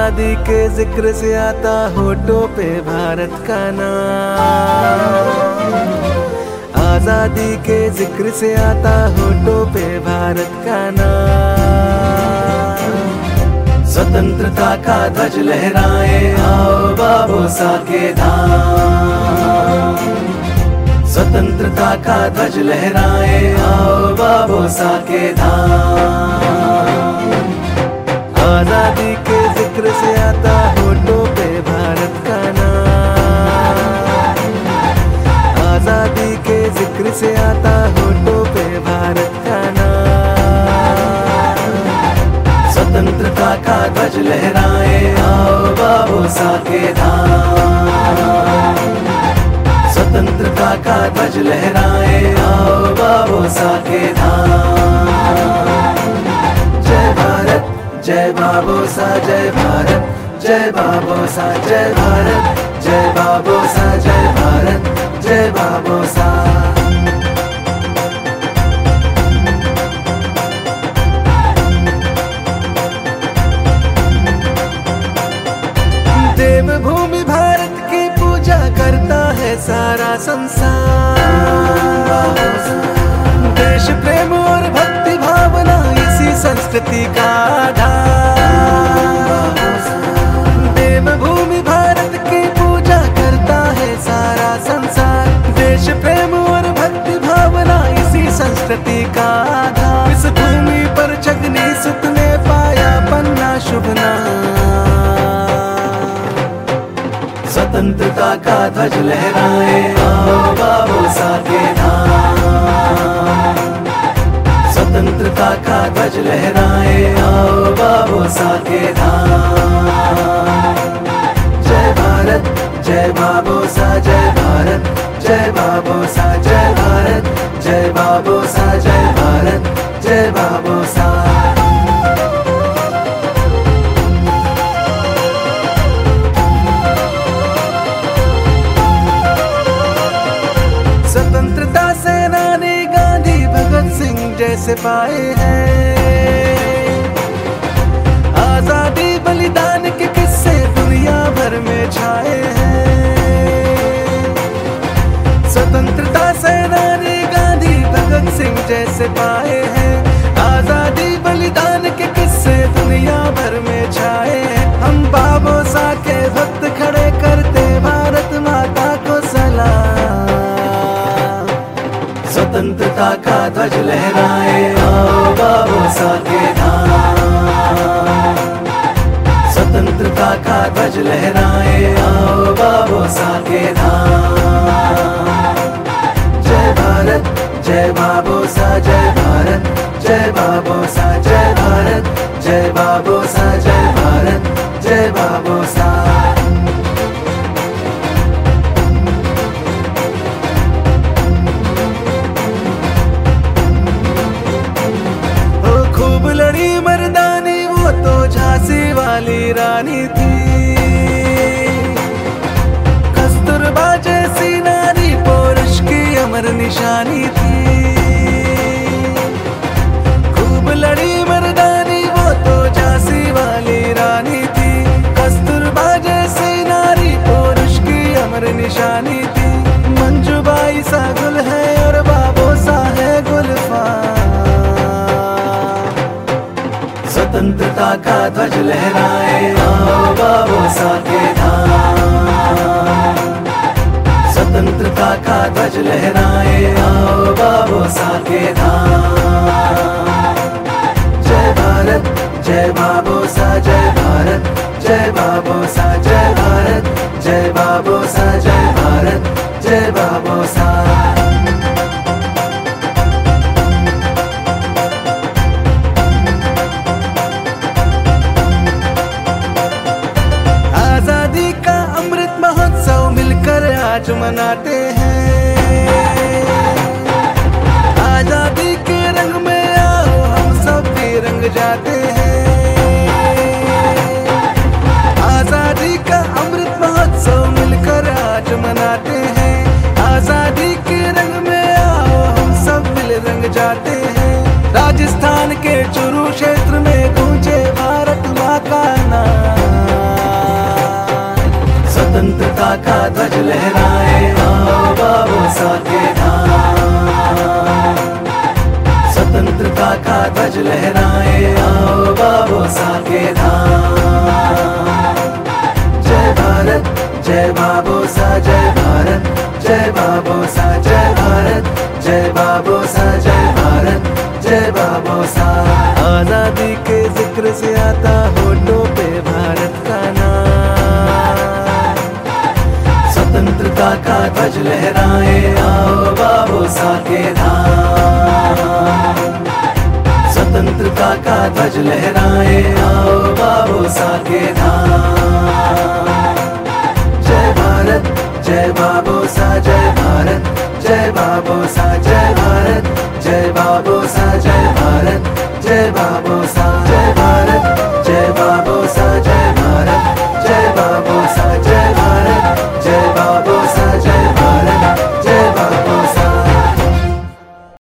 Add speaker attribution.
Speaker 1: आजादी के जिक्र से आता होठों पे भारत का नाम। आजादी के जिक्र से आता होठों पे भारत का नाम। स्वतंत्रता का ध्वज लहराए आओ बाबोसा के धाम। स्वतंत्रता का ध्वज लहराए आओ बाबोसा के धाम। आजादी के जिक्र से आता होठों पे भारत का नाम। आजादी के जिक्र से आता होठों पे भारत का नाम। स्वतंत्रता का ध्वज लहराए आओ बाबोसा के धाम। स्वतंत्रता का ध्वज लहराए आओ बाबोसा के धाम। जय भारत जय बाबोसा जय भारत जय बाबोसा जय भारत जय बाबोसा जय भारत जय बाबोसा। देवभूमि भारत की पूजा करता है सारा संसार। देश प्रेम और भक्ति भावना इसी संस्कृति का आधार। देवभूमि भारत की पूजा करता है सारा संसार। देश प्रेम और भक्ति भावना इसी संस्कृति का आधार। इस भूमि पर छगनी सुत ने पाया पन्ना शुभ नाम। स्वतंत्रता का ध्वज लहराए आओ बाबोसा के धाम। स्वतंत्रता का ध्वज लहराए आओ बाबोसा के धाम। जय भारत जय बाबोसा जय भारत जय बाबोसा जय भारत जय बाबोसा जय भारत जय बाबोसा। स्वतंत्रता सेनानी गांधी भगत सिंह जैसे पाए हैं। आजादी बलिदान के किस्से दुनिया भर में छाए हैं। स्वतंत्रता सेनानी गांधी भगत सिंह जैसे पाए हैं। आजादी बलिदान के किस्से दुनिया भर में छाए हैं। हम बाबोसा के भक्त खड़े करते भारत माता को सलाम। स्वतंत्रता का ध्वज लहराए आओ बाबोसा के धाम। स्वतंत्रता का ध्वज लहराए आओ बाबोसा के धाम। जय भारत जय बाबोसा जय भारत जय बाबोसा जय भारत जय बाबोसा जय भारत जय बाबोसा। लड़ी मर्दानी वो तो झांसी वाली रानी थी। कस्तूरबा जैसी नारी पौरुष की अमर निशानी थी। खूब लड़ी मर्दानी वो तो झांसी वाली रानी थी। कस्तूरबा जैसी नारी पौरुष की अमर निशानी थी। मंजूबाई सा गुल है और बाबोसा है गुलफाम। स्वतंत्रता का ध्वज लहराए आओ बाबोसा के धाम। स्वतंत्रता का ध्वज लहराए आओ बाबोसा के धाम। जय भारत जय बाबोसा जय भारत जय बाबोसा जय भारत जय बाबोसा जय भारत जय बाबोसा। आजादी का अमृत महोत्सव मिलकर आज मनाते हैं। आजादी के रंग में आओ हम सब भी रंग जाते हैं। आजादी का अमृत महोत्सव मिलकर आज मनाते हैं। आजादी के रंग में आओ हम सब मिल रंग जाते हैं। राजस्थान के चुरू क्षेत्र में गूंजे भारत माँ का नाम। का ध्वज लहराए, आओ बाबूसा के धाम। स्वतंत्रता का ध्वज लहराए, आओ बाबूसा के धाम। जय भारत जय बाबूसा, जय भारत जय बाबूसा, जय भारत जय बाबूसा, जय भारत जय बाबूसा। आजादी के जिक्र से आता होठों पे भारत का नाम। स्वतंत्रता का ध्वज लहराए, आओ बाबूसा के धाम। स्वतंत्रता का ध्वज लहराए, आओ बाबूसा के धाम। जय भारत जय बाबूसा, जय भारत जय बाबूसा, जय भारत जय बाबूसा, जय भारत जय बाबूसा।